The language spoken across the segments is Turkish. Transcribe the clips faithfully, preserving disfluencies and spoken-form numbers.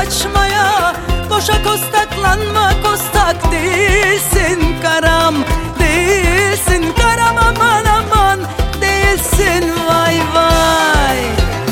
kaçmaya. Boşa kostaklanma, kostak değilsin karam, değilsin karam, aman aman değilsin, vay vay.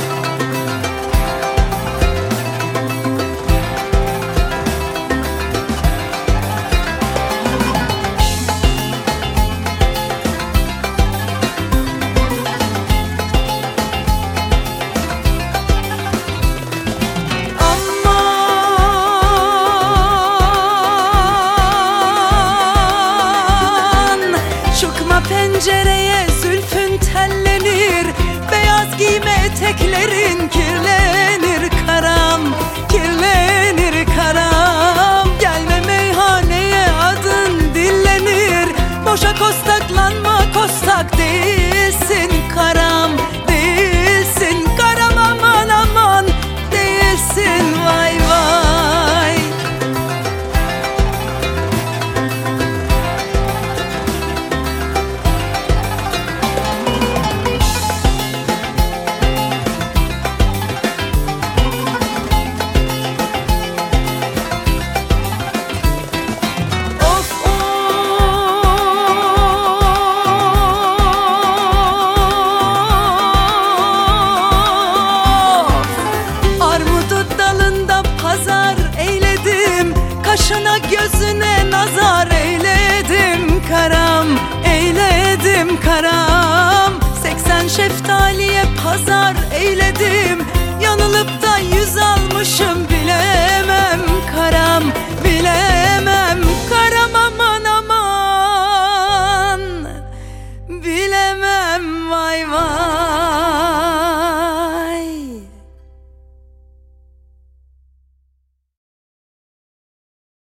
Pencereye zülfün tellenir, beyaz giyme eteklerin kirlenir karam, kirlenir karam. Gelme meyhaneye, adın dillenir. Boşa kostaklanma, kostak değilsin karam, değilsin karam, aman aman değilsin, vay vay. Kaşına gözüne nazar eyledim karam, eyledim karam. Seksen şeftaliye pazar eyledim, yanılıp da yüz almışım